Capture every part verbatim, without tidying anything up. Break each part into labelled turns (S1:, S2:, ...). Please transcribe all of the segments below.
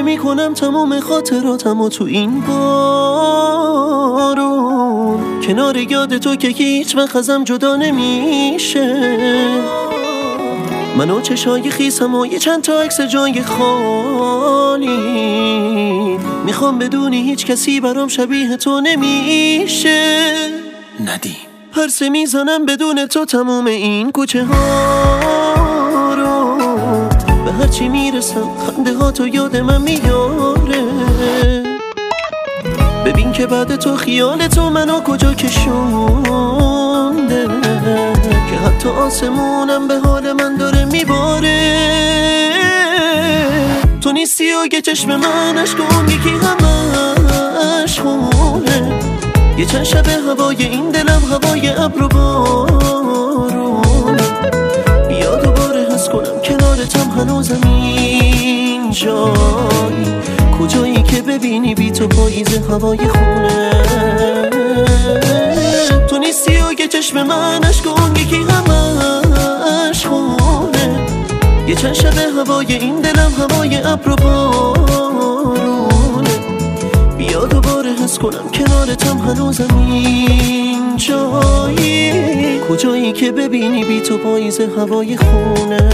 S1: میکنم تمام خاطراتم و تو این بارون، کنار یاد تو که هیچ وقت ازم جدا نمیشه. منو چشای خیسم و یه چند تا عکس جای خالی، میخوام بدونی هیچ کسی برام شبیه تو نمیشه.
S2: ندیم
S1: پرسه میزنم بدون تو تموم این کوچه ها رو، به هرچی میرسم خنده ها تو یاد من میاره. ببین که بعد تو خیال تو منو کجا کشونده، که حتی آسمونم به حال من داره میباره. تو نیستی و یه چشم من اشکون یکی همش خونه، یه چند شب هوای این دلم هوای ابر و بارونه. بیا دوباره حس کنم کنارتم هنوزم این جایی، کجایی که ببینی بی تو پاییز هوای خونه. تو نیستی و یه چشم من اشکون یکی همش خونه، یه چند شب هوای این دلم هوای ابر و بارونه. بیا دوباره حس کنم کنارتم هنوزم این جایی، کجایی که ببینی بی تو پاییز هوای خونه.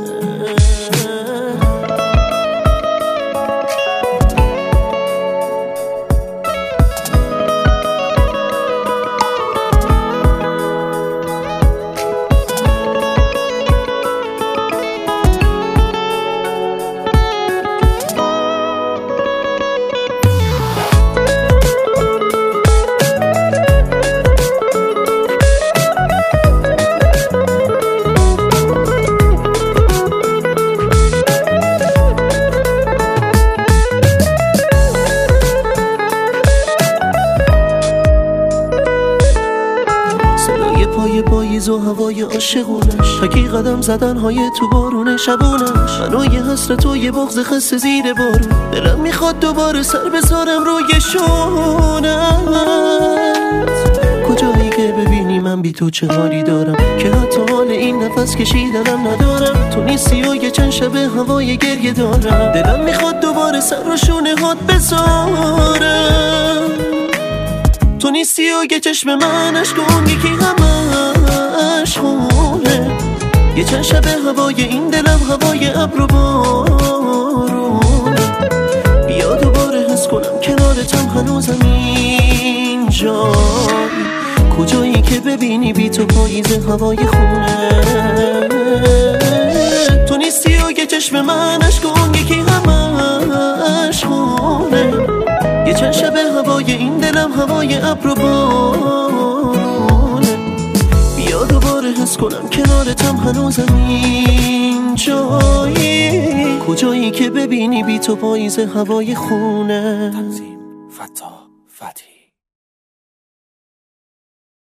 S1: پای پاییز و هوای عاشقونش، تکی قدم زدن های تو بارون شبونش. منو یه حسرت و یه بغض خسته زیر بارون، دلم میخواد دوباره سر بذارم روی شونت. کجایی که ببینی من بی تو چه حالی دارم، که حتی حال این نفس کشیدنم ندارم. تو نیستی و یه چند شب هوای گریه دارم، دلم میخواد دوباره سر رو شونه هات بذارم. تو نیستی و یه چشم من اشکون یکی همش خونه، یه چند شب هوای این دلم هوای ابر و بارونه. بیا دوباره حس کنم کنارتم هنوزم این جایی، کجایی که ببینی بی تو پاییز هوای خونه. تو نیستی و یه چشم من اشکون یکی همش خونه، یه چند شب هوای این دلم هوای ابر و بارونه. بیا دوباره حس کنم کنارتم هنوزم این جایی، کجایی که ببینی بی تو پاییز هوای خونه.
S2: تنظیم فتا فتحی.